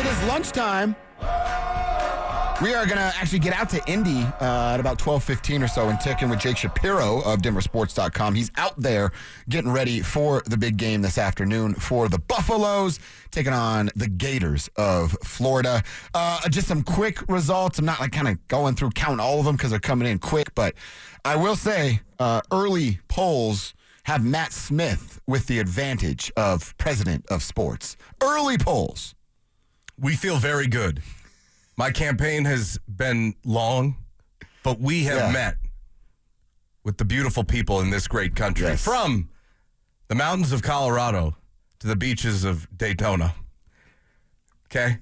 It is lunchtime. We are going to actually get out to Indy at about 12:15 or so and check in with Jake Shapiro of DenverSports.com. He's out there getting ready for the big game this afternoon for the Buffaloes, taking on the Gators of Florida. Just some quick results. I'm not like kind of going through counting all of them because they're coming in quick, but I will say early polls have Matt Smith with the advantage of president of sports. Early polls. We feel very good. My campaign has been long, but we have met with the beautiful people in this great country. Yes. From the mountains of Colorado to the beaches of Daytona. Okay?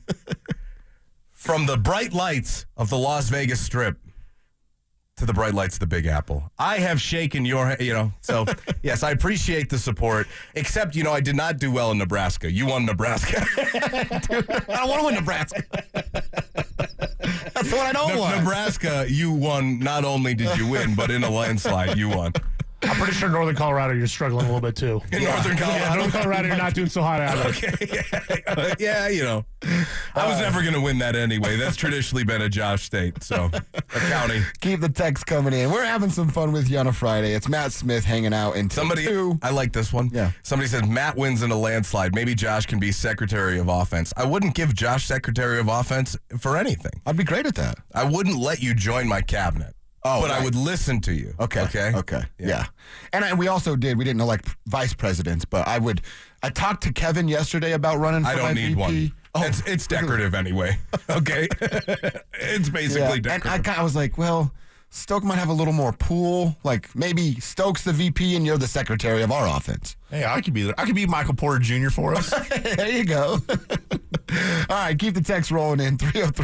From the bright lights of the Las Vegas Strip to the bright lights of the Big Apple. I have shaken your, so yes, I appreciate the support, except, I did not do well in Nebraska. You won Nebraska. Dude, I don't want to win Nebraska. That's what I don't want. Nebraska, you won. Not only did you win, but in a landslide, you won. I'm pretty sure Northern Colorado, you're struggling a little bit, too. In Northern Colorado? Yeah, Northern Colorado, you're not doing so hot either. Okay, yeah, I was never going to win that anyway. That's traditionally been a Josh State, so a county. Keep the text coming in. We're having some fun with you on a Friday. It's Matt Smith hanging out until 2. I like this one. Yeah. Somebody says Matt wins in a landslide. Maybe Josh can be Secretary of Offense. I wouldn't give Josh Secretary of Offense for anything. I'd be great at that. I wouldn't let you join my cabinet. Oh, but right. I would listen to you. Okay. Yeah. And we also we didn't elect vice presidents, but I talked to Kevin yesterday about running for I don't need VP. one. Oh, it's decorative anyway. Okay. It's basically decorative. And I was like, well, Stoke might have a little more pool. Like maybe Stoke's the VP and you're the secretary of our offense. Hey, I could be there. I could be Michael Porter Jr. for us. There you go. All right, keep the text rolling in,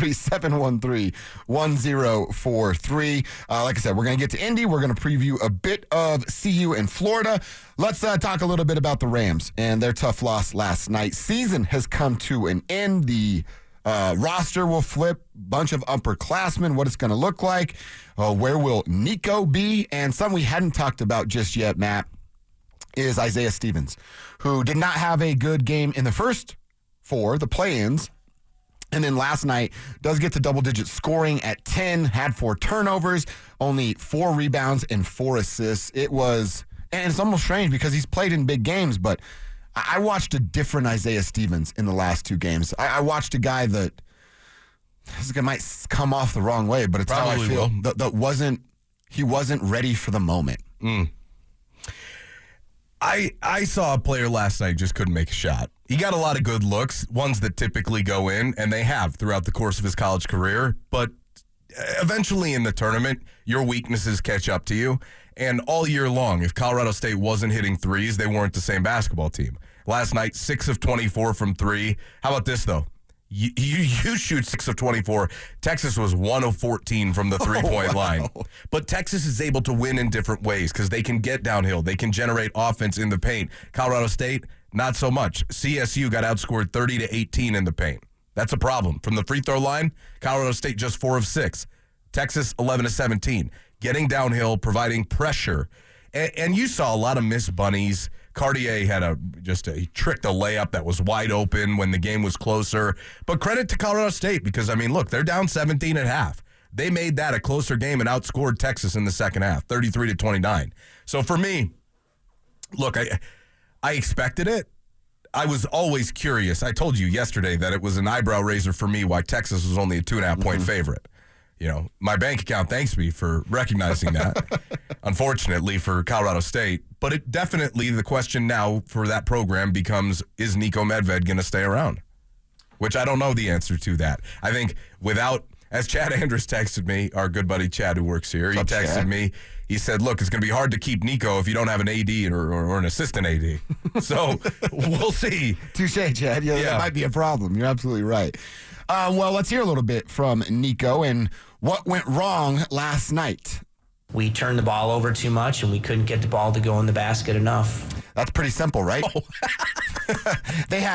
303-713-1043. Like I said, we're going to get to Indy. We're going to preview a bit of CU in Florida. Let's talk a little bit about the Rams and their tough loss last night. Season has come to an end. The roster will flip, bunch of upperclassmen, what it's going to look like. Where will Nico be? And something we hadn't talked about just yet, Matt, is Isaiah Stevens, who did not have a good game in the first 4, the play-ins. And then last night does get to double-digit scoring at 10, had 4 turnovers, only 4 rebounds and 4 assists. And it's almost strange because he's played in big games, but I watched a different Isaiah Stevens in the last 2 games. I watched a guy that this guy might come off the wrong way, but it's Probably how I feel. will. He wasn't ready for the moment. I saw a player last night just couldn't make a shot. He got a lot of good looks, ones that typically go in, and they have throughout the course of his college career. But eventually in the tournament, your weaknesses catch up to you. And all year long, if Colorado State wasn't hitting threes, they weren't the same basketball team. Last night, 6 of 24 from 3. How about this, though? You shoot 6 of 24. Texas was 1 of 14 from the three-point line. But Texas is able to win in different ways because they can get downhill. They can generate offense in the paint. Colorado State, not so much. CSU got outscored 30-18 in the paint. That's a problem. From the free throw line, Colorado State just 4 of 6. Texas, 11 of 17. Getting downhill, providing pressure. And you saw a lot of missed bunnies. Cartier had he tricked a layup that was wide open when the game was closer. But credit to Colorado State because, look, they're down 17 at half. They made that a closer game and outscored Texas in the second half, 33-29. So for me, look, I expected it. I was always curious. I told you yesterday that it was an eyebrow raiser for me why Texas was only a 2.5-point favorite. My bank account thanks me for recognizing that, unfortunately, for Colorado State. But it definitely, the question now for that program becomes, is Nico Medved going to stay around? Which I don't know the answer to that. I think as Chad Andrus texted me, our good buddy Chad who works here, he texted me, he said, look, it's going to be hard to keep Nico if you don't have an AD or an assistant AD. So we'll see. Touche, Chad. Yeah, that might be a problem. You're absolutely right. Well, let's hear a little bit from Nico and what went wrong last night. We turned the ball over too much, and we couldn't get the ball to go in the basket enough. That's pretty simple, right? Oh. They had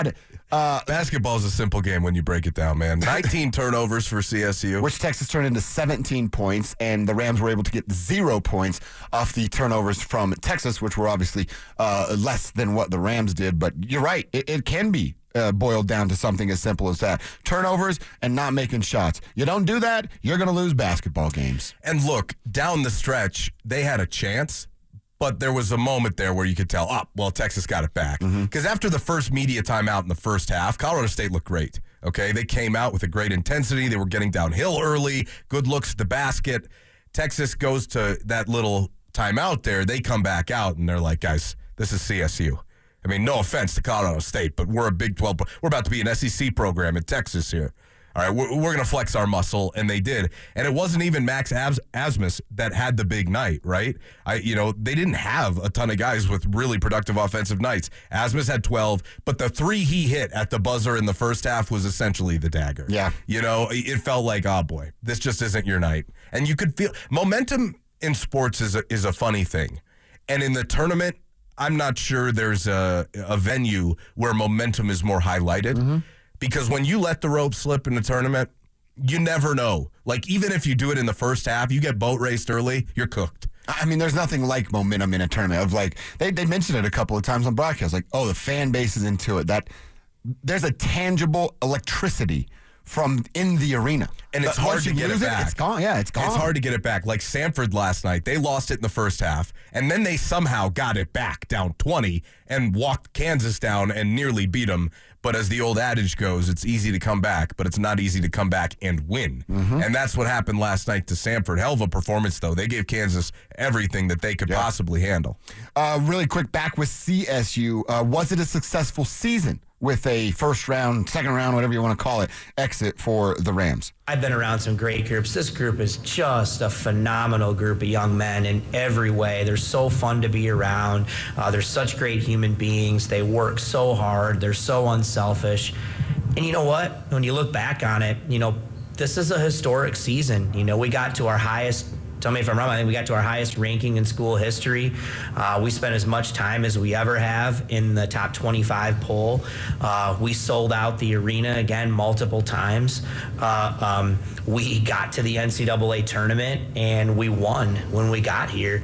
Basketball is a simple game when you break it down, man. 19 turnovers for CSU. Which Texas turned into 17 points, and the Rams were able to get 0 points off the turnovers from Texas, which were obviously less than what the Rams did. But you're right, it can be boiled down to something as simple as that. Turnovers and not making shots. You don't do that, you're going to lose basketball games. And look, down the stretch, they had a chance, but there was a moment there where you could tell, Texas got it back. Because after the first media timeout in the first half, Colorado State looked great. Okay, they came out with a great intensity. They were getting downhill early, good looks at the basket. Texas goes to that little timeout there. They come back out, and they're like, guys, this is CSU. I mean, no offense to Colorado State, but we're a Big 12. We're about to be an SEC program in Texas here. All right, we're going to flex our muscle, and they did. And it wasn't even Max Asmus that had the big night, right? They didn't have a ton of guys with really productive offensive nights. Asmus had 12, but the 3 he hit at the buzzer in the first half was essentially the dagger. Yeah. It felt like, oh boy, this just isn't your night. And you could feel momentum in sports is a funny thing. And in the tournament, I'm not sure there's a venue where momentum is more highlighted because when you let the rope slip in the tournament, you never know. Like, even if you do it in the first half, you get boat raced early, you're cooked. I mean, there's nothing like momentum in a tournament. Of like they mentioned it a couple of times on broadcast, like, the fan base is into it. That there's a tangible electricity from in the arena. And it's hard to get it back. It's gone. Yeah, it's gone. It's hard to get it back. Like Samford last night, they lost it in the first half, and then they somehow got it back down 20 and walked Kansas down and nearly beat them. But as the old adage goes, it's easy to come back, but it's not easy to come back and win. And that's what happened last night to Samford. Hell of a performance, though. They gave Kansas everything that they could possibly handle. Really quick, back with CSU, was it a successful season with a first round, second round, whatever you want to call it, exit for the Rams? I've been around some great groups. This group is just a phenomenal group of young men in every way. They're so fun to be around. They're such great human beings. They work so hard. They're so unselfish. And you know what? When you look back on it, this is a historic season. We got to our highest, tell me if I'm wrong, I think we got to our highest ranking in school history. We spent as much time as we ever have in the top 25 poll. We sold out the arena again multiple times. We got to the NCAA tournament, and we won when we got here.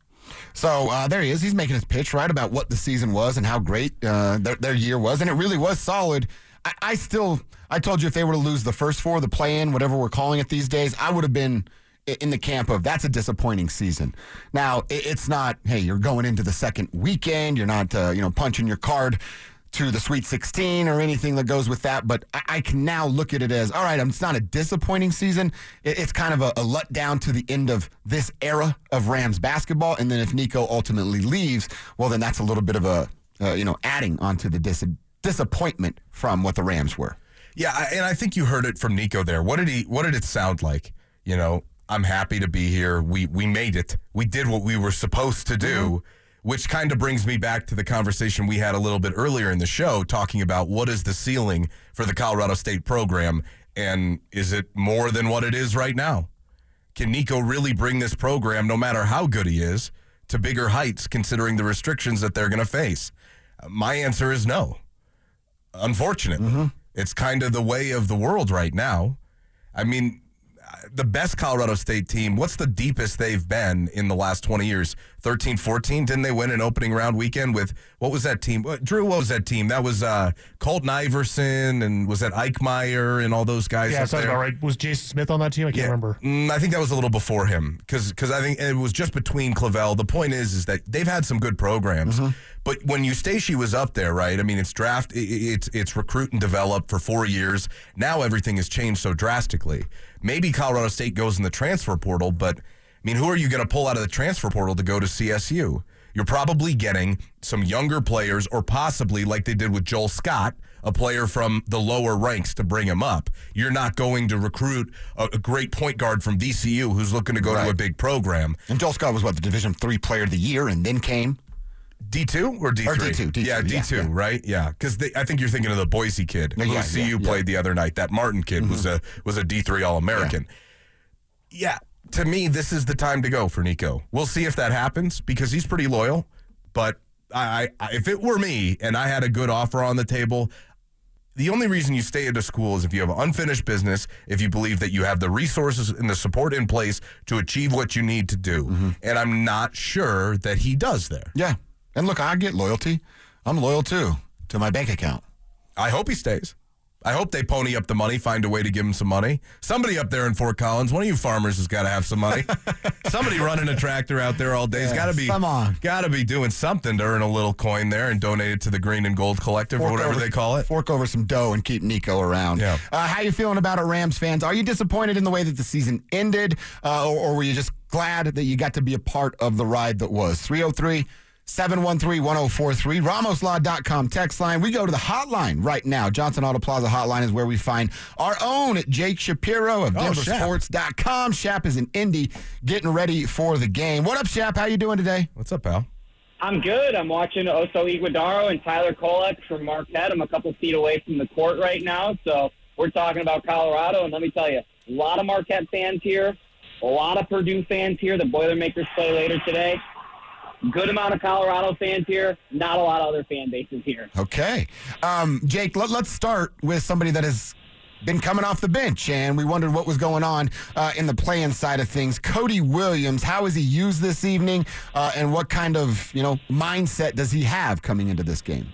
So there he is. He's making his pitch, right, about what the season was and how great their year was. And it really was solid. I told you if they were to lose the first 4, the play-in, whatever we're calling it these days, I would have been in the camp of that's a disappointing season. Now, it's not, hey, you're going into the second weekend. You're not, punching your card to the Sweet 16 or anything that goes with that. But I can now look at it as, all right, it's not a disappointing season. It's kind of a letdown to the end of this era of Rams basketball. And then if Nico ultimately leaves, well, then that's a little bit of a, adding onto the disappointment from what the Rams were. Yeah, and I think you heard it from Nico there. What did it sound like? I'm happy to be here. We made it. We did what we were supposed to do, which kind of brings me back to the conversation we had a little bit earlier in the show, talking about what is the ceiling for the Colorado State program, and is it more than what it is right now? Can Nico really bring this program, no matter how good he is, to bigger heights considering the restrictions that they're going to face? My answer is no. Unfortunately. It's kind of the way of the world right now. I mean, the best Colorado State team, what's the deepest they've been in the last 20 years? 13-14? Didn't they win an opening round weekend with, what was that team? Drew, what was that team? That was Colton Iverson, and was that Eichmeyer and all those guys? Yeah, sounds about right. Was Jason Smith on that team? I can't remember. I think that was a little before him because I think it was just between Clavel. The point is that they've had some good programs. But when Eustace was up there, right? I mean, it's recruit and develop for 4 years. Now everything has changed so drastically. Maybe Colorado State goes in the transfer portal, but I mean, who are you going to pull out of the transfer portal to go to CSU? You're probably getting some younger players, or possibly, like they did with Joel Scott, a player from the lower ranks to bring him up. You're not going to recruit a great point guard from VCU who's looking to go to a big program. And Joel Scott was, the Division III Player of the Year, and then came D2 or D3? Or D2. Yeah, D2, right? Yeah, because I think you're thinking of the Boise kid who CU played the other night. That Martin kid was a D3 All-American. Yeah, to me, this is the time to go for Nico. We'll see if that happens because he's pretty loyal. But if it were me and I had a good offer on the table, the only reason you stay at a school is if you have unfinished business, if you believe that you have the resources and the support in place to achieve what you need to do. And I'm not sure that he does there. Yeah. And look, I get loyalty. I'm loyal, too, to my bank account. I hope he stays. I hope they pony up the money, find a way to give him some money. Somebody up there in Fort Collins, one of you farmers has got to have some money. Somebody running a tractor out there all day has got to be doing something to earn a little coin there and donate it to the Green and Gold Collective or whatever they call it. Fork over some dough and keep Nico around. Yeah. How you feeling about it, Rams fans? Are you disappointed in the way that the season ended, or were you just glad that you got to be a part of the ride that was? 303-713-1043, RamosLaw.com text line. We go to the hotline right now. Johnson Auto Plaza hotline is where we find our own Jake Shapiro of DenverSports.com. Shap is in Indy getting ready for the game. What up, Shap? How you doing today? What's up, pal? I'm good. I'm watching Oso Iguodaro and Tyler Kolek from Marquette. I'm a couple feet away from the court right now, so we're talking about Colorado, and let me tell you, a lot of Marquette fans here, a lot of Purdue fans here. The Boilermakers play later today. Good amount of Colorado fans here, not a lot of other fan bases here. Okay. Jake, let's start with somebody that has been coming off the bench, and we wondered what was going on in the play-in side of things. Cody Williams, how is he used this evening, and what kind of mindset does he have coming into this game?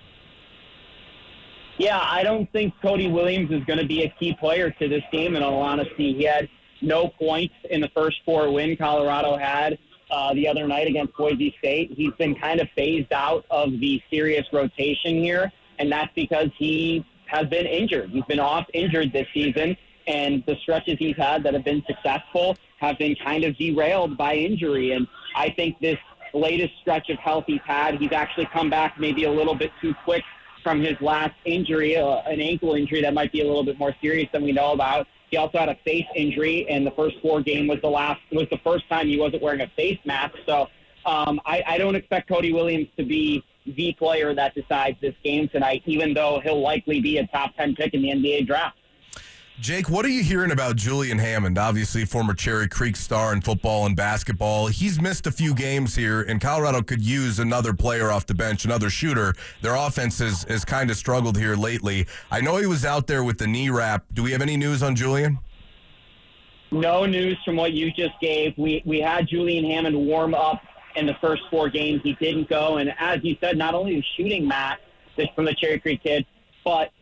Yeah, I don't think Cody Williams is going to be a key player to this game, in all honesty. He had no points in the first 4 win Colorado had the other night against Boise State. He's been kind of phased out of the serious rotation here, and that's because he has been injured. He's been off injured this season, and the stretches he's had that have been successful have been kind of derailed by injury. And I think this latest stretch of health he's had, he's actually come back maybe a little bit too quick from his last injury, an ankle injury that might be a little bit more serious than we know about. He also had a face injury, and the first 4 game was the first time he wasn't wearing a face mask. So I don't expect Cody Williams to be the player that decides this game tonight, even though he'll likely be a top 10 pick in the NBA draft. Jake, what are you hearing about Julian Hammond? Obviously, former Cherry Creek star in football and basketball. He's missed a few games here, and Colorado could use another player off the bench, another shooter. Their offense has kind of struggled here lately. I know he was out there with the knee wrap. Do we have any news on Julian? No news from what you just gave. We had Julian Hammond warm up in the first 4 games. He didn't go, and as you said, not only is shooting Matt from the Cherry Creek kid, but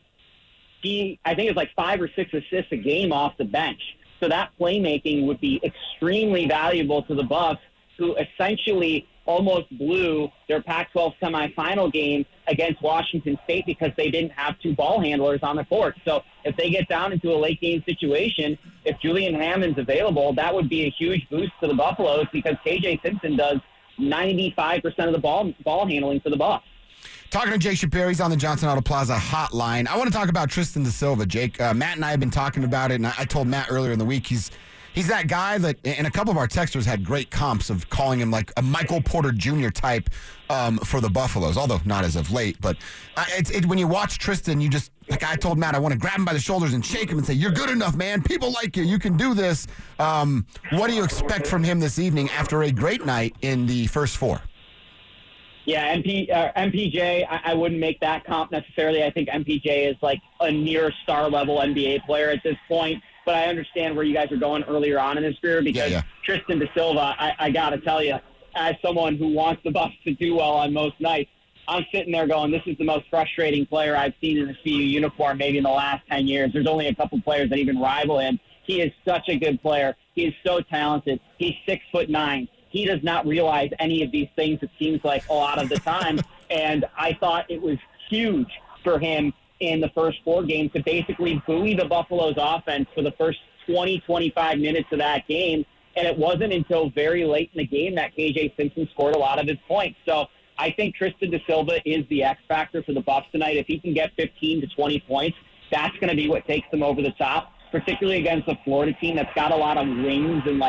I think it's like 5 or 6 assists a game off the bench. So that playmaking would be extremely valuable to the Buffs, who essentially almost blew their Pac-12 semifinal game against Washington State because they didn't have 2 ball handlers on the court. So if they get down into a late game situation, if Julian Hammond's available, that would be a huge boost to the Buffaloes because KJ Simpson does 95% of the ball handling for the Buffs. Talking to Jake Shapiro, he's on the Johnson Auto Plaza hotline. I want to talk about Tristan da Silva, Jake. Matt and I have been talking about it, and I told Matt earlier in the week he's that guy that, and a couple of our texters had great comps of calling him like a Michael Porter Jr. type for the Buffaloes, although not as of late. But when you watch Tristan, you just, like I told Matt, I want to grab him by the shoulders and shake him and say, you're good enough, man. People like you. You can do this. What do you expect from him this evening after a great night in the first 4? Yeah, MPJ, I wouldn't make that comp necessarily. I think MPJ is like a near star-level NBA player at this point. But I understand where you guys are going earlier on in his career because Tristan da Silva, I got to tell you, as someone who wants the Buffs to do well on most nights, I'm sitting there going, this is the most frustrating player I've seen in a CU uniform maybe in the last 10 years. There's only a couple players that even rival him. He is such a good player. He is so talented. He's 6'9". He does not realize any of these things, it seems like, a lot of the time. And I thought it was huge for him in the first 4 games to basically buoy the Buffaloes offense for the first 20, 25 minutes of that game. And it wasn't until very late in the game that KJ Simpson scored a lot of his points. So I think Tristan da Silva is the X factor for the Buffs tonight. If he can get 15 to 20 points, that's going to be what takes them over the top, particularly against a Florida team that's got a lot of wings and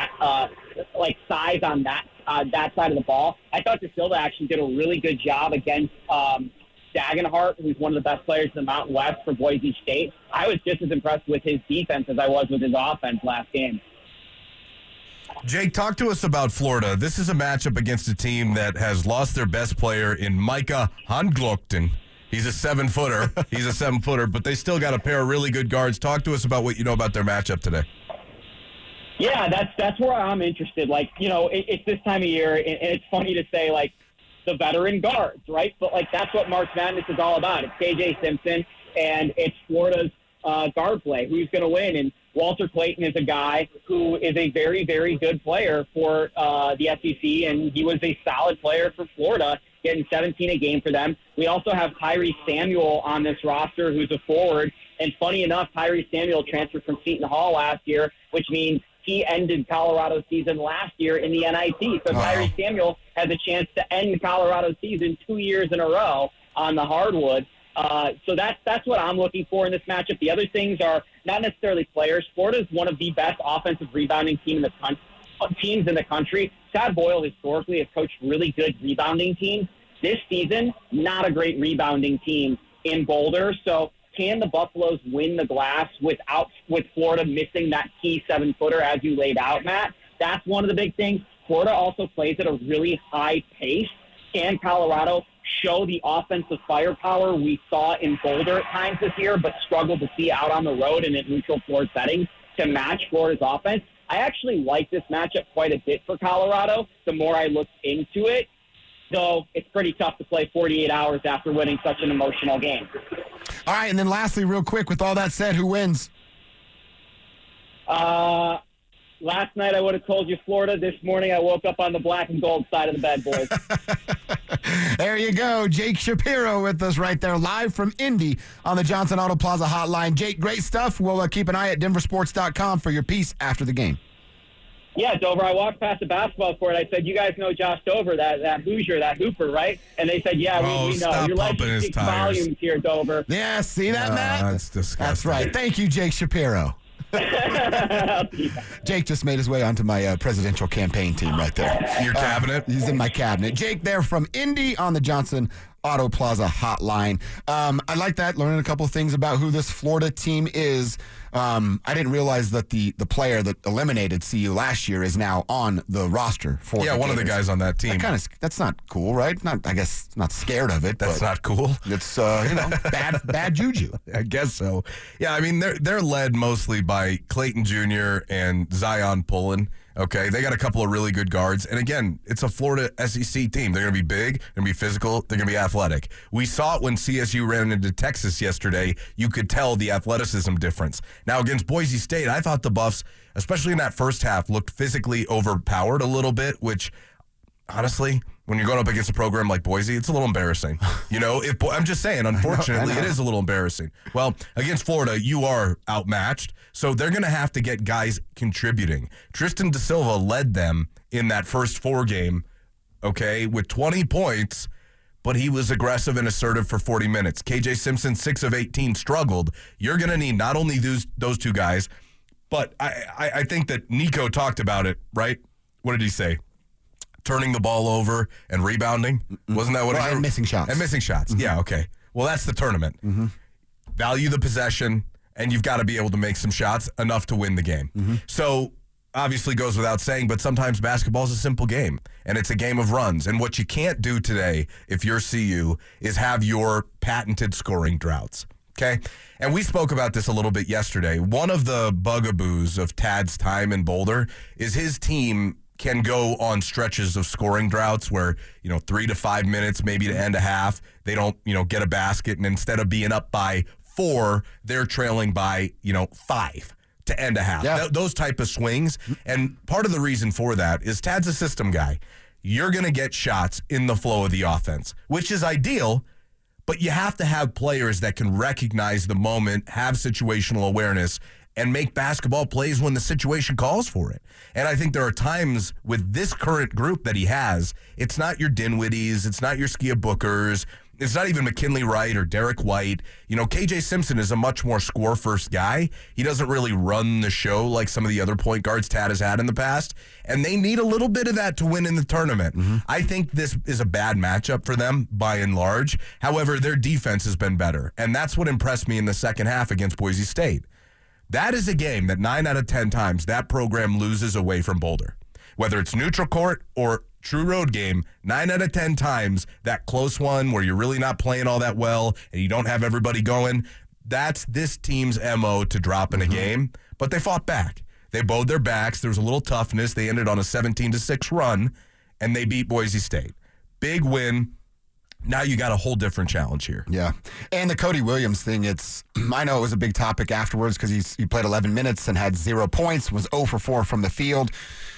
size on that side of the ball. I thought da Silva actually did a really good job against Dagenhart, who's one of the best players in the Mountain West for Boise State. I was just as impressed with his defense as I was with his offense last game. Jake, talk to us about Florida. This is a matchup against a team that has lost their best player in Micah Handglöckten. He's a 7-footer. He's a 7-footer, but they still got a pair of really good guards. Talk to us about what you know about their matchup today. Yeah, that's where I'm interested. Like, it's this time of year, and it's funny to say, like, the veteran guards, right? But, like, that's what March Madness is all about. It's KJ Simpson, and it's Florida's guard play. Who's going to win? And Walter Clayton is a guy who is a very, very good player for the SEC, and he was a solid player for Florida, getting 17 a game for them. We also have Tyrese Samuel on this roster, who's a forward. And funny enough, Tyrese Samuel transferred from Seton Hall last year, which means he ended Colorado's season last year in the NIT. So Tyrese Samuel has a chance to end Colorado's season 2 years in a row on the hardwood. So that's what I'm looking for in this matchup. The other things are not necessarily players. Florida's one of the best offensive rebounding teams in the country. Todd Boyle historically has coached really good rebounding teams. This season, not a great rebounding team in Boulder. So can the Buffaloes win the glass with Florida missing that key 7-footer as you laid out, Matt? That's one of the big things. Florida also plays at a really high pace. Can Colorado show the offensive firepower we saw in Boulder at times this year, but struggled to see out on the road and at neutral floor settings to match Florida's offense? I actually like this matchup quite a bit for Colorado the more I looked into it, though it's pretty tough to play 48 hours after winning such an emotional game. All right, and then lastly, real quick, with all that said, who wins? Last night I would have told you Florida. This morning I woke up on the black and gold side of the bed, boys. There you go. Jake Shapiro with us right there, live from Indy on the Johnson Auto Plaza hotline. Jake, great stuff. We'll keep an eye at denversports.com for your piece after the game. Yeah, Dover, I walked past the basketball court. I said, you guys know Josh Dover, that Hoosier, that Hooper, right? And they said, yeah, we know. Stop Your pumping legend his speaks tires. volumes here, Dover. Yeah, see that, Matt? That's disgusting. That's right. Thank you, Jake Shapiro. Jake just made his way onto my presidential campaign team right there. Your cabinet? He's in my cabinet. Jake there from Indy on the Johnson Auto Plaza hotline. I like that, learning a couple of things about who this Florida team is. I didn't realize that the player that eliminated CU last year is now on the roster for one of the guys on that team. That's not cool, right? I guess not scared of it. That's not cool. It's bad juju. I guess so. Yeah, I mean they're led mostly by Clayton Jr. and Zion Pullen. Okay, they got a couple of really good guards. And again, it's a Florida SEC team. They're going to be big, they're going to be physical, they're going to be athletic. We saw it when CSU ran into Texas yesterday. You could tell the athleticism difference. Now, against Boise State, I thought the Buffs, especially in that first half, looked physically overpowered a little bit, which, honestly, when you're going up against a program like Boise, it's a little embarrassing. I'm just saying, unfortunately, it is a little embarrassing. Well, against Florida, you are outmatched, so they're going to have to get guys contributing. Tristan Da Silva led them in that first 4 game, okay, with 20 points, but he was aggressive and assertive for 40 minutes. KJ Simpson, 6 of 18, struggled. You're going to need not only those two guys, but I think that Nico talked about it, right? What did he say? Turning the ball over and rebounding. Wasn't that what it was? And missing shots. And missing shots. Mm-hmm. Yeah, okay. Well, that's the tournament. Mm-hmm. Value the possession, and you've got to be able to make some shots enough to win the game. Mm-hmm. So, obviously goes without saying, but sometimes basketball is a simple game, and it's a game of runs. And what you can't do today, if you're CU, is have your patented scoring droughts. Okay? And we spoke about this a little bit yesterday. One of the bugaboos of Tad's time in Boulder is his team can go on stretches of scoring droughts where, 3 to 5 minutes, maybe to end a half, they don't, get a basket. And instead of being up by 4, they're trailing by, 5 to end a half. Yeah. Those type of swings. And part of the reason for that is Tad's a system guy. You're going to get shots in the flow of the offense, which is ideal, but you have to have players that can recognize the moment, have situational awareness, and make basketball plays when the situation calls for it. And I think there are times with this current group that he has, it's not your Dinwiddies, it's not your Skia Bookers, it's not even McKinley Wright or Derek White. KJ Simpson is a much more score-first guy. He doesn't really run the show like some of the other point guards Tad has had in the past, and they need a little bit of that to win in the tournament. Mm-hmm. I think this is a bad matchup for them by and large. However, their defense has been better, and that's what impressed me in the second half against Boise State. That is a game that 9 out of 10 times that program loses away from Boulder, whether it's neutral court or true road game, 9 out of 10 times, that close one where you're really not playing all that well and you don't have everybody going, that's this team's MO to drop in a game. But they fought back. They bowed their backs. There was a little toughness. They ended on a 17-6 run, and they beat Boise State. Big win. Now you got a whole different challenge here. Yeah. And the Cody Williams thing, I know it was a big topic afterwards because he played 11 minutes and had 0 points, was 0 for 4 from the field.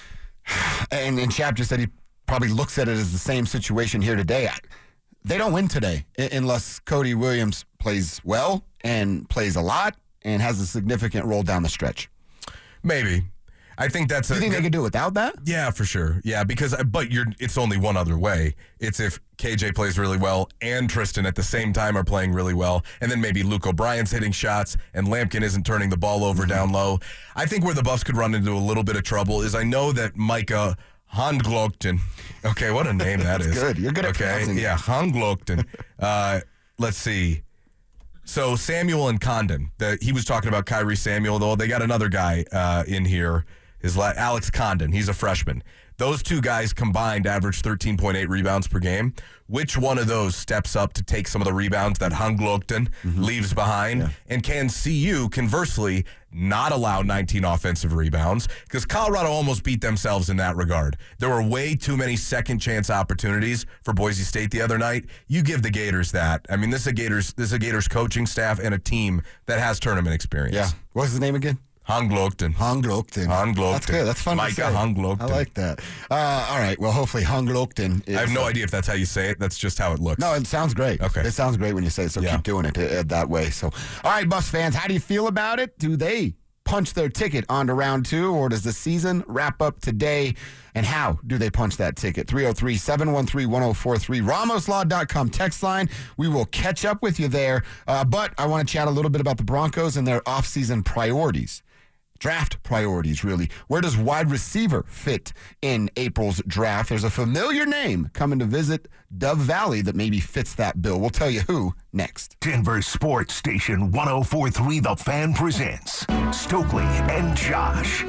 And Chap just said he probably looks at it as the same situation here today. They don't win today unless Cody Williams plays well and plays a lot and has a significant roll down the stretch. Maybe. I think that's you think they could do it without that? Yeah, for sure. Yeah, but it's only one other way. It's if KJ plays really well and Tristan at the same time are playing really well, and then maybe Luke O'Brien's hitting shots and Lampkin isn't turning the ball over down low. I think where the Buffs could run into a little bit of trouble is I know that Micah Handglogten. Okay, what a name that is. Good. You're good at pronouncing it. Yeah, Handglogten. Let's see. So Samuel and Condon. He was talking about Kyrie Samuel, though. They got another guy in here. Alex Condon. He's a freshman. Those two guys combined average 13.8 rebounds per game. Which one of those steps up to take some of the rebounds that Handglogten leaves behind? Yeah. And can CU, conversely, not allow 19 offensive rebounds? Because Colorado almost beat themselves in that regard. There were way too many second chance opportunities for Boise State the other night. You give the Gators that. I mean, this is a Gators coaching staff and a team that has tournament experience. Yeah. What's his name again? Handglogten. That's good. That's fun Micah to say. Handglogten. I like that. All right. Well, hopefully Handglogten is... I have no idea if that's how you say it. That's just how it looks. No, it sounds great. Okay. It sounds great when you say it, so keep doing it that way. So, all right, Buffs fans, how do you feel about it? Do they punch their ticket onto round 2, or does the season wrap up today? And how do they punch that ticket? 303-713-1043, RamosLaw.com text line. We will catch up with you there. But I want to chat a little bit about the Broncos and their offseason priorities. Draft priorities, really. Where does wide receiver fit in April's draft? There's a familiar name coming to visit Dove Valley that maybe fits that bill. We'll tell you who next. Denver Sports Station 104.3 The Fan presents Stokely and Josh.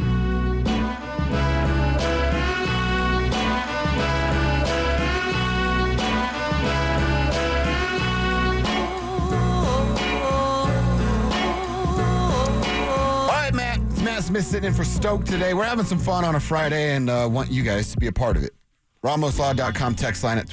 Matt Smith sitting in for Stoke today. We're having some fun on a Friday and want you guys to be a part of it. RamosLaw.com text line at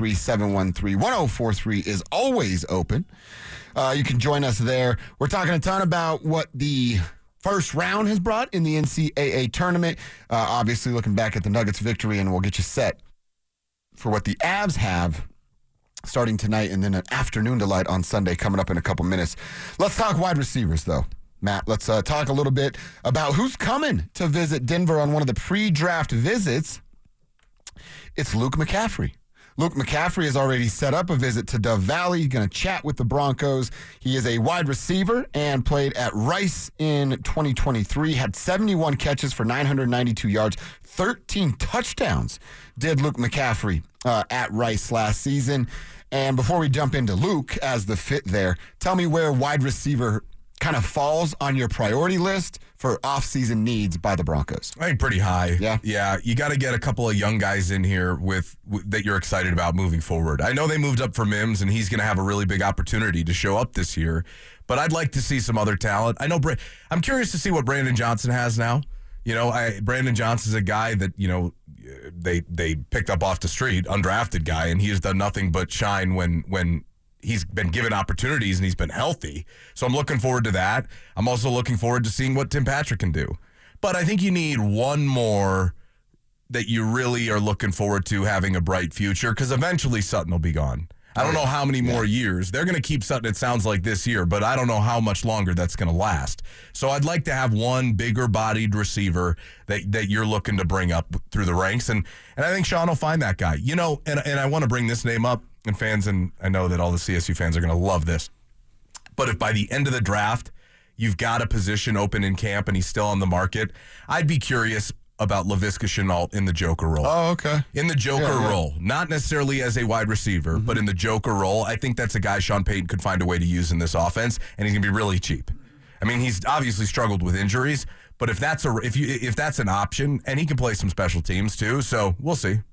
303-713-1043 is always open. You can join us there. We're talking a ton about what the first round has brought in the NCAA tournament. Obviously looking back at the Nuggets victory, and we'll get you set for what the Avs have starting tonight and then an afternoon delight on Sunday coming up in a couple minutes. Let's talk wide receivers, though. Matt, let's talk a little bit about who's coming to visit Denver on one of the pre-draft visits. It's Luke McCaffrey. Luke McCaffrey has already set up a visit to Dove Valley. He's going to chat with the Broncos. He is a wide receiver and played at Rice in 2023. Had 71 catches for 992 yards, 13 touchdowns did Luke McCaffrey at Rice last season. And before we jump into Luke as the fit there, tell me where wide receiver kind of falls on your priority list for off-season needs by the Broncos. I think pretty high. Yeah? Yeah, you got to get a couple of young guys in here with that you're excited about moving forward. I know they moved up for Mims, and he's going to have a really big opportunity to show up this year, but I'd like to see some other talent. I know I'm curious to see what Brandon Johnson has now. You know, Brandon Johnson's a guy that, you know, they picked up off the street, undrafted guy, and he has done nothing but shine when he's been given opportunities and he's been healthy. So I'm looking forward to that. I'm also looking forward to seeing what Tim Patrick can do. But I think you need one more that you really are looking forward to having a bright future, because eventually Sutton will be gone. I don't know how many more years. They're going to keep Sutton, it sounds like, this year, but I don't know how much longer that's going to last. So I'd like to have one bigger-bodied receiver that you're looking to bring up through the ranks, and I think Sean will find that guy. You know, and I want to bring this name up, and fans, and I know that all the CSU fans are going to love this, but if by the end of the draft you've got a position open in camp and he's still on the market, I'd be curious about Laviska Shenault in the Joker role. Oh, okay. In the Joker role. Not necessarily as a wide receiver, but in the Joker role. I think that's a guy Sean Payton could find a way to use in this offense, and he's going to be really cheap. I mean, he's obviously struggled with injuries, but if that's an option, and he can play some special teams too, so we'll see.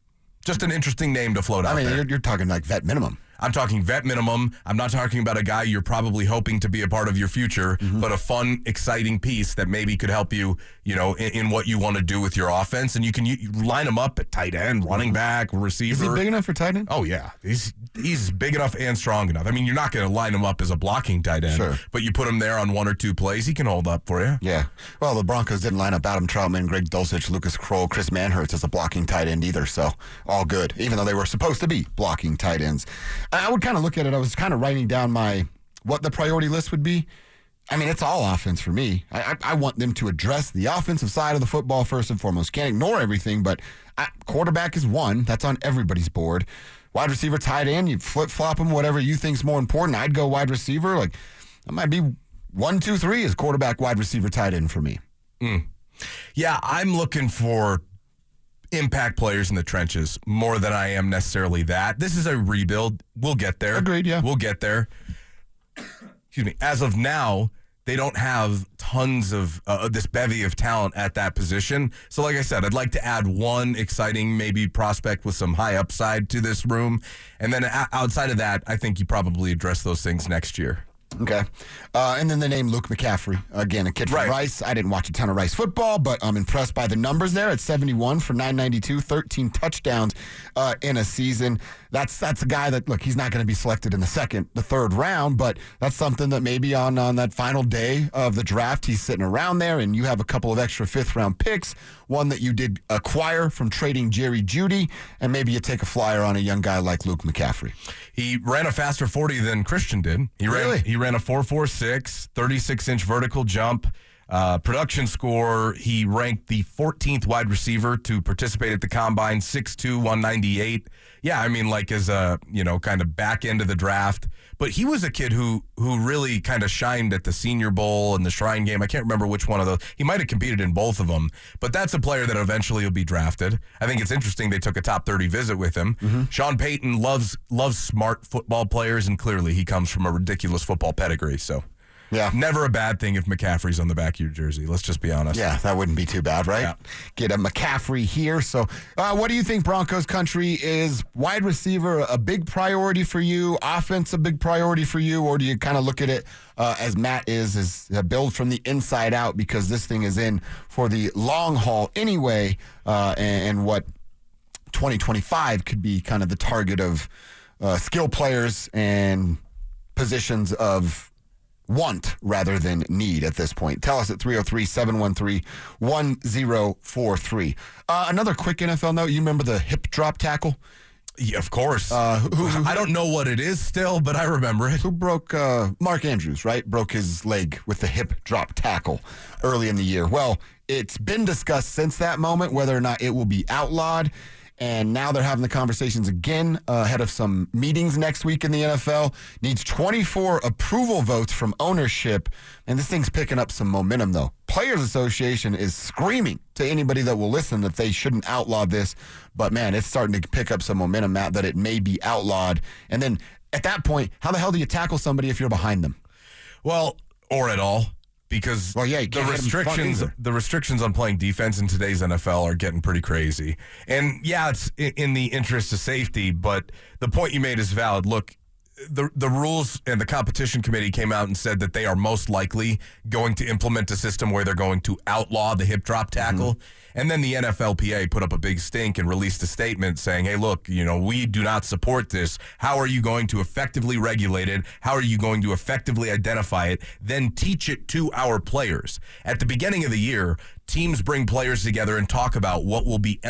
Just an interesting name to float out I mean, there. you're talking like vet minimum. I'm talking vet minimum. I'm not talking about a guy you're probably hoping to be a part of your future, but a fun, exciting piece that maybe could help you, in what you want to do with your offense. And you can line him up at tight end, running back, receiver. Is he big enough for tight end? Oh, yeah. He's big enough and strong enough. I mean, you're not going to line him up as a blocking tight end, Sure. but you put him there on one or two plays, he can hold up for you. Yeah. Well, the Broncos didn't line up Adam Troutman, Greg Dulcich, Lucas Kroll, Chris Manhurts as a blocking tight end either, so all good, even though they were supposed to be blocking tight ends. I would kind of look at it, I was kind of writing down what the priority list would be. I mean, it's all offense for me. I want them to address the offensive side of the football first and foremost. Can't ignore everything, but quarterback is one. That's on everybody's board. Wide receiver, tight end, you flip-flop them, whatever you think's more important. I'd go wide receiver. Like, that might be 1, 2, 3 is quarterback, wide receiver, tight end for me. Yeah, I'm looking for impact players in the trenches more than I am necessarily that. This is a rebuild. We'll get there. Agreed, yeah. We'll get there. Excuse me. As of now, they don't have tons of this bevy of talent at that position. So like I said, I'd like to add one exciting maybe prospect with some high upside to this room. And then outside of that, I think you probably address those things next year. Okay. And then the name Luke McCaffrey. Again, a kid from Right. Rice. I didn't watch a ton of Rice football, but I'm impressed by the numbers there at 71 for 992, 13 touchdowns in a season. That's a guy that, look, he's not going to be selected in the third round, but that's something that maybe on that final day of the draft, he's sitting around there, and you have a couple of extra fifth-round picks, one that you did acquire from trading Jerry Jeudy, and maybe you take a flyer on a young guy like Luke McCaffrey. He ran a faster 40 than Christian did. He ran a 4.46, 36-inch vertical jump. Production score, he ranked the 14th wide receiver to participate at the combine, 6'2", 198. Yeah, I mean, like as a, kind of back end of the draft. But he was a kid who really kind of shined at the Senior Bowl and the Shrine Game. I can't remember which one of those. He might have competed in both of them. But that's a player that eventually will be drafted. I think it's interesting they took a top 30 visit with him. Sean Payton loves smart football players, and clearly he comes from a ridiculous football pedigree. So Yeah. never a bad thing if McCaffrey's on the back of your jersey. Let's just be honest. Yeah, that wouldn't be too bad, right? Yeah. Get a McCaffrey here. So what do you think, Broncos country? Is wide receiver a big priority for you? Offense a big priority for you? Or do you kind of look at it as Matt is a build from the inside out, because this thing is in for the long haul anyway, and what 2025 could be kind of the target of skill players and positions of want rather than need at this point. Tell us at 303-713-1043. Another quick NFL note. You remember the hip drop tackle? Yeah, of course. Who I don't know what it is still, but I remember it. Who broke Mark Andrews, right? Broke his leg with the hip drop tackle early in the year. Well, it's been discussed since that moment whether or not it will be outlawed. And now they're having the conversations again ahead of some meetings next week in the NFL. Needs 24 approval votes from ownership. And this thing's picking up some momentum, though. Players Association is screaming to anybody that will listen that they shouldn't outlaw this. But, man, it's starting to pick up some momentum, Matt, that it may be outlawed. And then at that point, how the hell do you tackle somebody if you're behind them? Well, or at all. Because Well, yeah, you can't hit 'em front either. the restrictions on playing defense in today's NFL are getting pretty crazy. And yeah, it's in the interest of safety, but the point you made is valid. Look, the rules and the competition committee came out and said that they are most likely going to implement a system where they're going to outlaw the hip drop tackle. And then the NFLPA put up a big stink and released a statement saying, hey, look, we do not support this. How are you going to effectively regulate it? How are you going to effectively identify it? Then teach it to our players. At the beginning of the year, teams bring players together and talk about what will be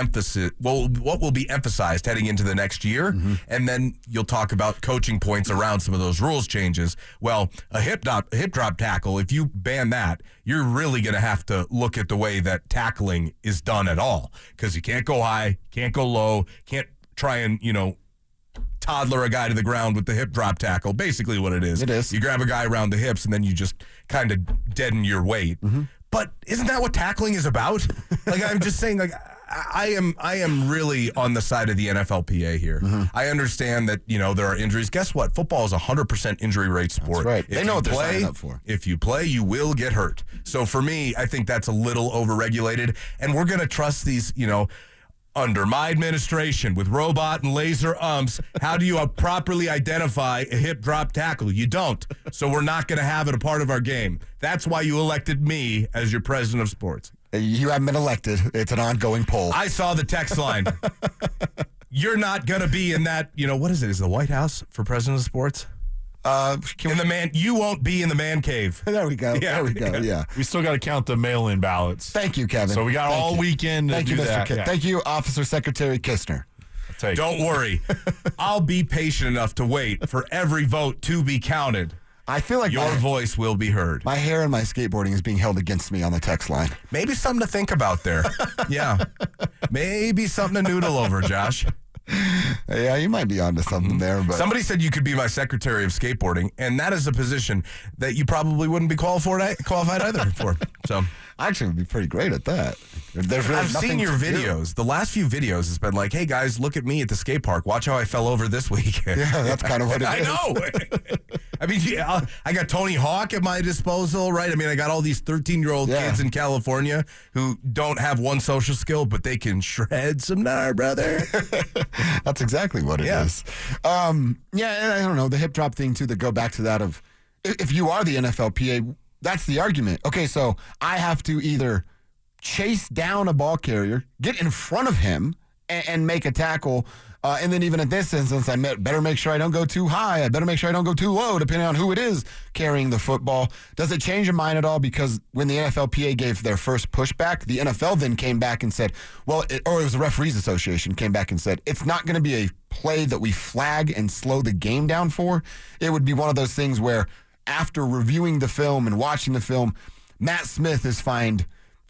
emphasized heading into the next year, and then you'll talk about coaching points around some of those rules changes. Well, a hip drop tackle, if you ban that, you're really going to have to look at the way that tackling is done at all, because you can't go high, can't go low, can't try and toddler a guy to the ground with the hip drop tackle. Basically what it is. It is. You grab a guy around the hips and then you just kind of deaden your weight. But isn't that what tackling is about? Like, I'm just saying, like, I am really on the side of the NFLPA here. I understand that, there are injuries. Guess what? Football is a 100% injury rate sport. That's right. If They know you what they're play, signing up for. If you play, you will get hurt. So for me, I think that's a little overregulated. And we're going to trust these, Under my administration, with robot and laser umps, how do you properly identify a hip drop tackle? You don't. So we're not going to have it a part of our game. That's why you elected me as your president of sports. You haven't been elected. It's an ongoing poll. I saw the text line. You're not going to be in that, what is it? Is the White House for president of sports? You won't be in the man cave. There we go. Yeah. There we go. Yeah. We still got to count the mail-in ballots. Thank you, Kevin. So we got all weekend to Thank do you, Mr. that. Kistner. Yeah. Thank you, Officer Secretary Kistner. I'll take it. Don't worry. I'll be patient enough to wait for every vote to be counted. I feel like Your voice will be heard. my hair and my skateboarding is being held against me on the text line. Maybe something to think about there. Yeah. Maybe something to noodle over, Josh. Yeah, you might be onto something there, but Somebody said you could be my secretary of skateboarding, and that is a position that you probably wouldn't be qualified either for. So I actually would be pretty great at that. There's really I've nothing seen your to do. videos. The last few videos has been like, hey, guys, look at me at the skate park. Watch how I fell over this week. Yeah, that's kind of what it is. I know. I mean, I got Tony Hawk at my disposal, right? I mean, I got all these 13-year-old Yeah. kids in California who don't have one social skill, but they can shred some gnar, brother. That's exactly what it is. Yeah, and I don't know, the hip drop thing, too, that go back to that of, if you are the NFLPA, that's the argument. Okay, so I have to either chase down a ball carrier, get in front of him, and make a tackle. And then even in this instance, I better make sure I don't go too high. I better make sure I don't go too low, depending on who it is carrying the football. Does it change your mind at all? Because when the NFLPA gave their first pushback, the NFL then came back and said, or it was the Referees Association came back and said, it's not going to be a play that we flag and slow the game down for. It would be one of those things where after reviewing the film and watching the film, Matt Smith is fined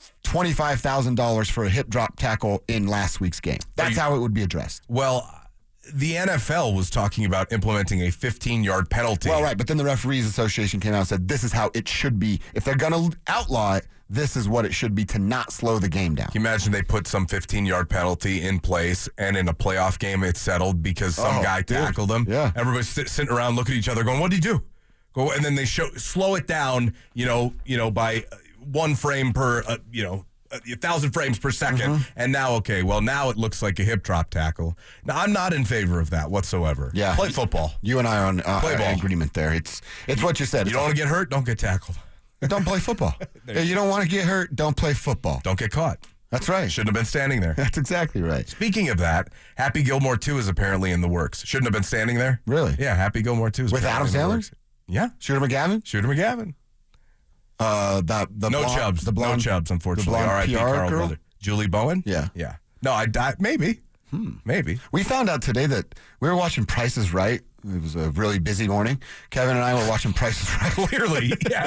$25,000 for a hip drop tackle in last week's game. That's how it would be addressed. Well, the NFL was talking about implementing a 15-yard penalty. Well, right, but then the Referees Association came out and said this is how it should be. If they're going to outlaw it, this is what it should be to not slow the game down. Can you imagine they put some 15-yard penalty in place, and in a playoff game it's settled because some guy tackled them? Yeah. Everybody's sitting around looking at each other going, what did he do? Go, and then they slow it down, by 1 frame per, 1,000 frames per second. And now it looks like a hip drop tackle. Now, I'm not in favor of that whatsoever. Yeah. Play football. You and I are on Play ball. agreement there. It's what you said. You don't want to get hurt, don't get tackled. Don't play football. You don't want to get hurt, don't play football. Don't get caught. That's right. Shouldn't have been standing there. That's exactly right. Speaking of that, Happy Gilmore 2 is apparently in the works. Shouldn't have been standing there. Really? Yeah, Happy Gilmore 2 is With apparently Adam in the Sandler? works. Yeah. Shooter McGavin? Shooter McGavin. The No blonde, Chubs. The blonde, no Chubs, unfortunately. the blonde R.I.P. PR Carl girl? brother. Julie Bowen? Yeah. Yeah. No, maybe. Maybe. We found out today that we were watching Price is Right. It was a really busy morning. Kevin and I were watching Price is Right. Clearly. Yeah.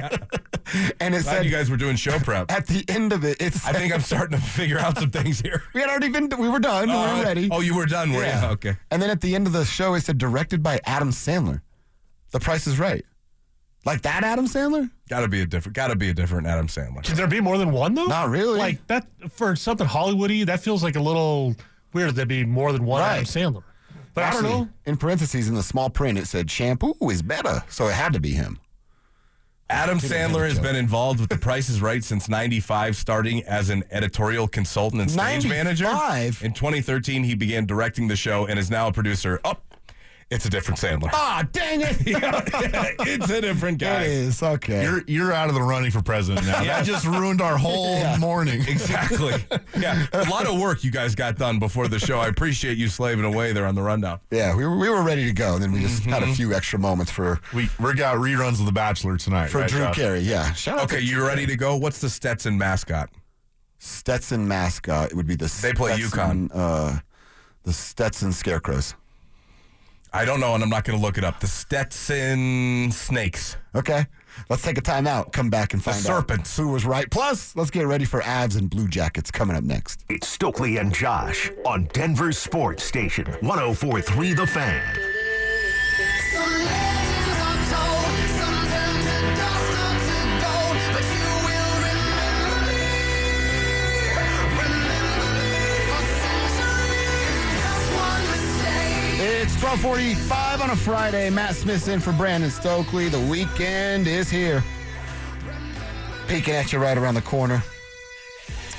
And it Glad said you guys were doing show prep. at the end of it, I think I'm starting to figure out some things here. we had already been, we were done. We were ready. Oh, you were done, were you? Okay. And then at the end of the show, it said directed by Adam Sandler. The Price is Right. Like that Adam Sandler? Gotta be a different Adam Sandler. Can there be more than one though? Not really. Like that for something Hollywoody, that feels like a little weird. There'd be more than one Right. Adam Sandler. But Actually, I don't know. in parentheses in the small print, it said shampoo is better. So it had to be him. Adam Sandler has been involved with The Price is Right since '95, starting as an editorial consultant and stage manager. 95? In 2013, he began directing the show and is now a producer. Oh, it's a different Sandler. Ah, dang it. It's a different guy. It is. Okay. You're out of the running for president now. That just ruined our whole morning. Exactly. Yeah, a lot of work you guys got done before the show. I appreciate you slaving away there on the rundown. Yeah, we were ready to go. And then we just had a few extra moments for We got reruns of The Bachelor tonight. right, Drew Josh? Carey. Yeah. Shout out Okay, to you ready to go? What's the Stetson mascot? Stetson mascot. It would be the They play Stetson, the Stetson Scarecrows. I don't know, and I'm not going to look it up. The Stetson Snakes. Okay. Let's take a time out. Come back and find out Serpents. who was right. Plus, let's get ready for Avs and Blue Jackets coming up next. It's Stokely and Josh on Denver's Sports Station, 104.3 The Fan. Some legends are told, some turn to dust or to gold, but you will remember me. Remember me for centuries. Just one mistake. It's 12:45 on a Friday. Matt Smith's in for Brandon Stokely. The weekend is here. Peeking at you right around the corner.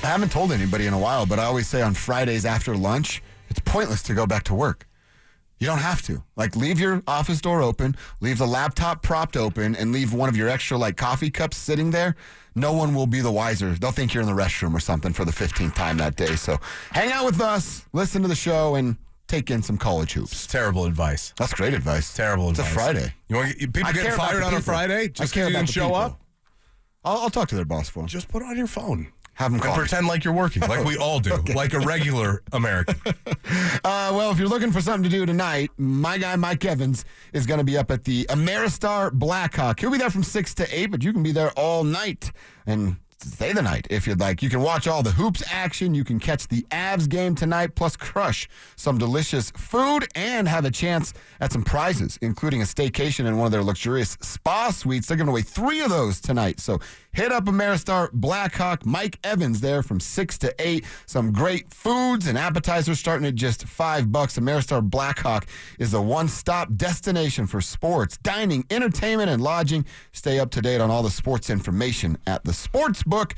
I haven't told anybody in a while, but I always say on Fridays after lunch, it's pointless to go back to work. You don't have to. Like, leave your office door open, leave the laptop propped open, and leave one of your extra, coffee cups sitting there. No one will be the wiser. They'll think you're in the restroom or something for the 15th time that day. So hang out with us, listen to the show, and take in some college hoops. It's terrible advice. That's great advice. Terrible advice. It's a Friday. You want people I getting care about fired the on a people. Friday I just care because you about didn't the show people. up? I'll talk to their boss for them. Just put it on your phone. Have them And call me. pretend like you're working, like we all do, like a regular American. Well, if you're looking for something to do tonight, my guy Mike Evans is going to be up at the Ameristar Blackhawk. He'll be there from 6 to 8, but you can be there all night and stay the night if you'd like. You can watch all the hoops action. You can catch the Avs game tonight, plus crush some delicious food and have a chance at some prizes, including a staycation in one of their luxurious spa suites. They're giving away 3 of those tonight. So hit up Ameristar Blackhawk. Mike Evans there from 6 to 8. Some great foods and appetizers starting at just $5. Ameristar Blackhawk is the one-stop destination for sports, dining, entertainment, and lodging. Stay up to date on all the sports information at the sports book,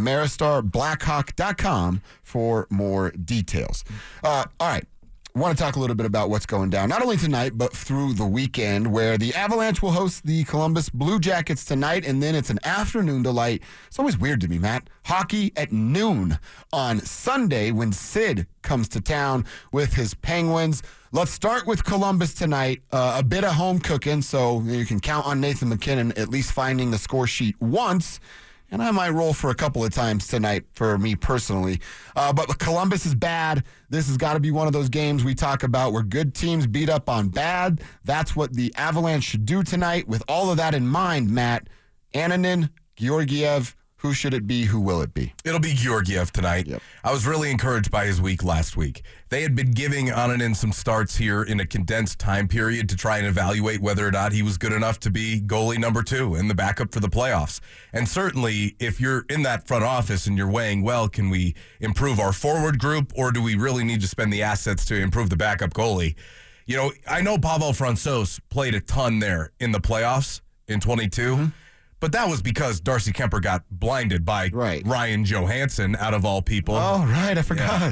AmeristarBlackhawk.com for more details. All right. I want to talk a little bit about what's going down, not only tonight, but through the weekend, where the Avalanche will host the Columbus Blue Jackets tonight, and then it's an afternoon delight. It's always weird to me, Matt. Hockey at noon on Sunday when Sid comes to town with his Penguins. Let's start with Columbus tonight. A bit of home cooking, so you can count on Nathan McKinnon at least finding the score sheet once. And I might roll for a couple of times tonight for me personally. But Columbus is bad. This has got to be one of those games we talk about where good teams beat up on bad. That's what the Avalanche should do tonight. With all of that in mind, Matt, Annunen, Georgiev, who should it be? Who will it be? It'll be Georgiev tonight. Yep. I was really encouraged by his week last week. They had been giving Annunen some starts here in a condensed time period to try and evaluate whether or not he was good enough to be goalie number 2 and the backup for the playoffs. And certainly, if you're in that front office and you're weighing, well, can we improve our forward group or do we really need to spend the assets to improve the backup goalie? You know, I know Pavel Francouz played a ton there in the playoffs in 22. But that was because Darcy Kemper got blinded by Ryan Johansson, out of all people. Oh, right. I forgot.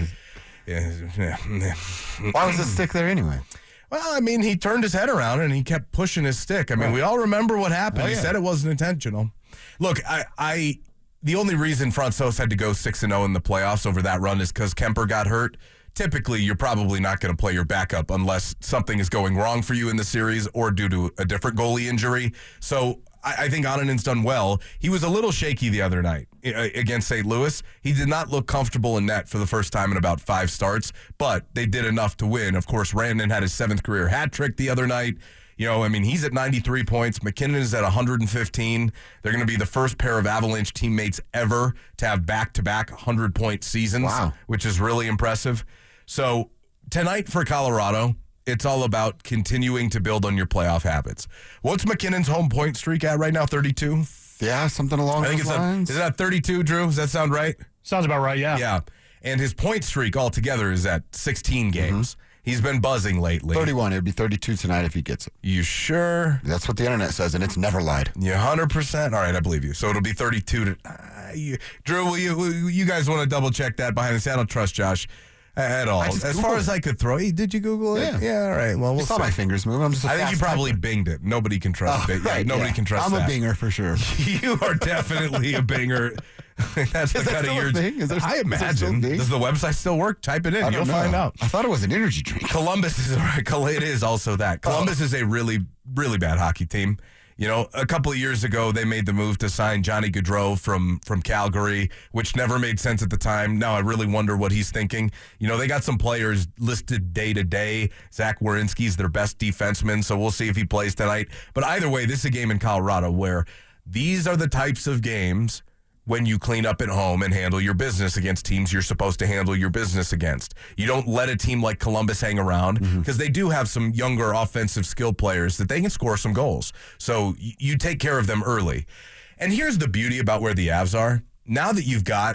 Yeah. Why was the stick there anyway? Well, I mean, he turned his head around and he kept pushing his stick. I mean, we all remember what happened. Oh, He yeah. said it wasn't intentional. Look, the only reason Francouz had to go 6-0 in the playoffs over that run is because Kemper got hurt. Typically, you're probably not going to play your backup unless something is going wrong for you in the series or due to a different goalie injury. So I think Annunen's done well. He was a little shaky the other night against St. Louis. He did not look comfortable in net for the first time in about 5 starts, but they did enough to win. Of course, Rantanen had his 7th career hat trick the other night. You know, I mean, he's at 93 points. McKinnon is at 115. They're going to be the first pair of Avalanche teammates ever to have back-to-back 100-point seasons, which is really impressive. So tonight for Colorado, it's all about continuing to build on your playoff habits. What's McKinnon's home point streak at right now? 32? Yeah, something along those lines. Is that 32, Drew? Does that sound right? Sounds about right, yeah. Yeah. And his point streak altogether is at 16 games. He's been buzzing lately. 31. It would be 32 tonight if he gets it. You sure? That's what the internet says, and it's never lied. You 100%? All right, I believe you. So it'll be 32. Drew, will you guys want to double check that behind the scene? I don't trust Josh at all. As far as I could throw. Did you Google it? Yeah, all right. Well, we'll saw my fingers move. I'm just I think you probably binged it. Nobody can trust it. Right, nobody can trust I'm that. a binger for sure. You are definitely a binger. That's the Is that kind of still a your. thing? Is there- I is there still imagine. Bing? Does the website still work? Type it in. I You'll don't know. find out. I thought it was an energy drink. Columbus is it is also that. Columbus is a really, really bad hockey team. You know, a couple of years ago, they made the move to sign Johnny Gaudreau from Calgary, which never made sense at the time. Now I really wonder what he's thinking. You know, they got some players listed day to day. Zach Werenski's their best defenseman, so we'll see if he plays tonight. But either way, this is a game in Colorado where these are the types of games when you clean up at home and handle your business against teams you're supposed to handle your business against. You don't let a team like Columbus hang around because they do have some younger offensive skill players that they can score some goals. So you take care of them early. And here's the beauty about where the Avs are. Now that you've got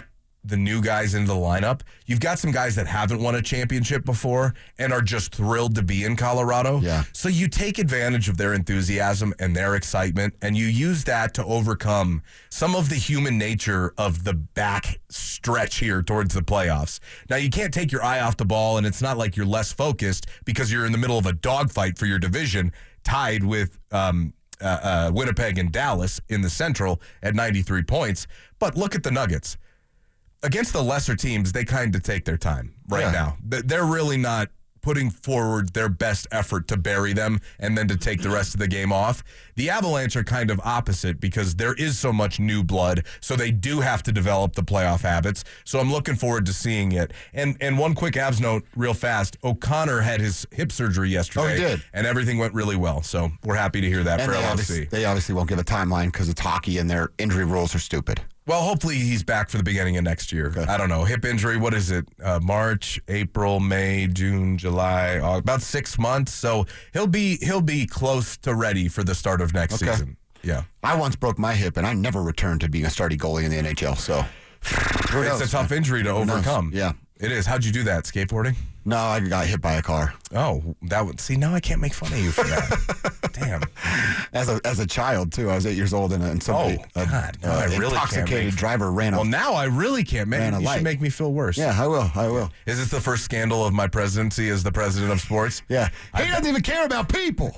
the new guys into the lineup, you've got some guys that haven't won a championship before and are just thrilled to be in Colorado. Yeah. So you take advantage of their enthusiasm and their excitement, and you use that to overcome some of the human nature of the back stretch here towards the playoffs. Now, you can't take your eye off the ball, and it's not like you're less focused because you're in the middle of a dogfight for your division, tied with Winnipeg and Dallas in the Central at 93 points. But look at the Nuggets. Against the lesser teams, they kind of take their time right now. They're really not putting forward their best effort to bury them and then to take the rest of the game off. The Avalanche are kind of opposite because there is so much new blood, so they do have to develop the playoff habits. So I'm looking forward to seeing it. And one quick Avs note real fast. O'Connor had his hip surgery yesterday. Oh, he did? And everything went really well. So we're happy to hear that And for they LLC. they obviously won't give a timeline because it's hockey and their injury rules are stupid. Well, hopefully he's back for the beginning of next year. Okay. I don't know. Hip injury, what is it? March, April, May, June, July, about 6 months. So he'll be close to ready for the start of next Okay. season. Yeah. I once broke my hip, and I never returned to being a starting goalie in the NHL, so who knows? It's a tough injury to Who knows? overcome. Yeah. It is. How'd you do that? Skateboarding? No, I got hit by a car. Oh, that would see. Now I can't make fun of you for that. Damn. As a child, too. I was 8 years old, and somebody, Oh, God. No, I really can't intoxicated make- driver ran Well, off. now I really can't make. Ran a You light. should make me feel worse. Yeah, I will. Is this the first scandal of my presidency as the president of sports? Yeah. He doesn't even care about people.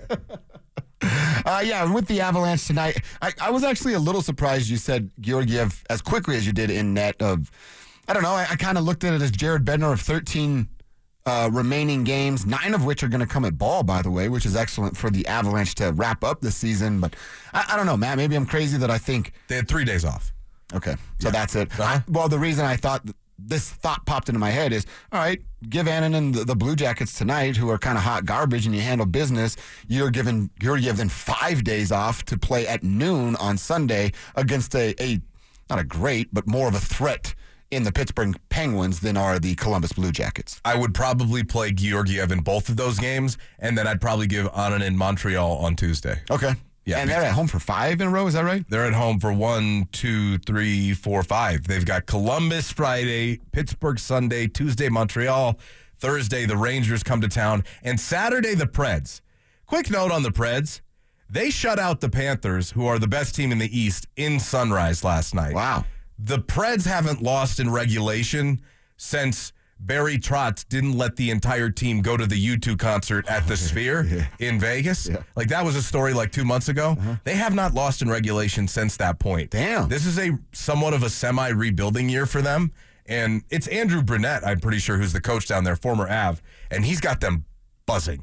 Yeah, with the Avalanche tonight, I was actually a little surprised you said Georgiev as quickly as you did in net of, I don't know, I kind of looked at it as Jared Bednar of 13 remaining games, 9 of which are going to come at Ball, by the way, which is excellent for the Avalanche to wrap up the season. But I don't know, Matt, maybe I'm crazy that I think, They had 3 days off. okay, so that's it. Uh-huh. Well, the reason I thought this thought popped into my head is, all right, give Annunen the Blue Jackets tonight, who are kind of hot garbage, and you handle business. You're giving them 5 days off to play at noon on Sunday against a not a great, but more of a threat in the Pittsburgh Penguins than are the Columbus Blue Jackets. I would probably play Georgiev in both of those games, and then I'd probably give Annunen in Montreal on Tuesday. Okay. Yeah, And they're at home for 5 in a row, is that right? They're at home for 1, 2, 3, 4, 5. They've got Columbus Friday, Pittsburgh Sunday, Tuesday Montreal, Thursday the Rangers come to town, and Saturday the Preds. Quick note on the Preds. They shut out the Panthers, who are the best team in the East, in Sunrise last night. Wow. The Preds haven't lost in regulation since Barry Trotz didn't let the entire team go to the U2 concert at the Sphere in Vegas. Yeah. Like, that was a story like 2 months ago. They have not lost in regulation since that point. Damn. This is a somewhat of a semi-rebuilding year for them. And it's Andrew Brunette, I'm pretty sure, who's the coach down there, former Av. And he's got them buzzing.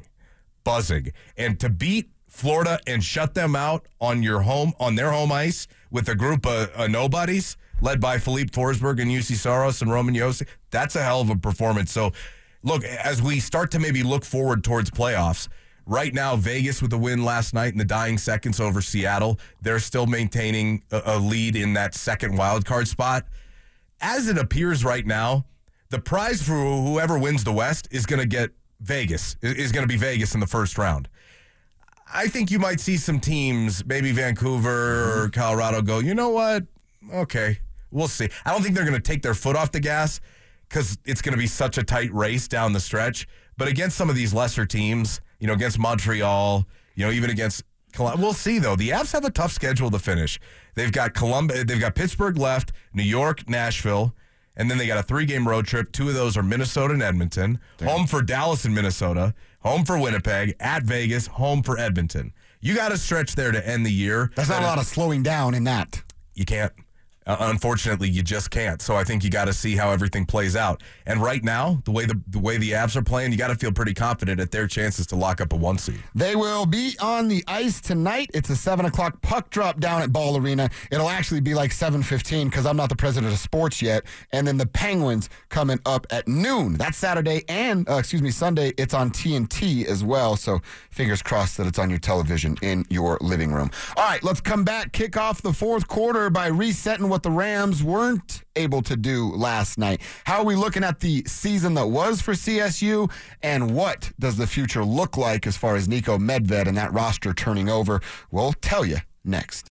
And to beat Florida and shut them out on their home ice with a group of nobodies led by Philippe Forsberg and UC Saros and Roman Josi, that's a hell of a performance. So, look, as we start to maybe look forward towards playoffs, right now, Vegas with a win last night in the dying seconds over Seattle, they're still maintaining a lead in that second wild card spot. As it appears right now, the prize for whoever wins the West is going to get Vegas, is going to be Vegas in the first round. I think you might see some teams, maybe Vancouver or Colorado, go, you know what? Okay, we'll see. I don't think they're going to take their foot off the gas because it's going to be such a tight race down the stretch. But against some of these lesser teams, against Montreal, even against Columbus, we'll see, though. The Avs have a tough schedule to finish. They've got Pittsburgh left, New York, Nashville, and then they got a 3-game road trip. 2 of those are Minnesota and Edmonton. Damn. Home for Dallas and Minnesota. Home for Winnipeg. At Vegas. Home for Edmonton. You got a stretch there to end the year. There's not a lot of slowing down in that. You can't. Unfortunately, you just can't. So I think you got to see how everything plays out. And right now, the way the Avs are playing, you got to feel pretty confident at their chances to lock up a 1 seed. They will be on the ice tonight. It's a 7 o'clock puck drop down at Ball Arena. It'll actually be like 7:15 because I'm not the president of sports yet. And then the Penguins coming up at noon. That's Saturday and, Sunday. It's on TNT as well. So fingers crossed that it's on your television in your living room. All right, let's come back. Kick off the fourth quarter by resetting what the Rams weren't able to do last night. How are we looking at the season that was for CSU, and what does the future look like as far as Nico Medved and that roster turning over? We'll tell you next.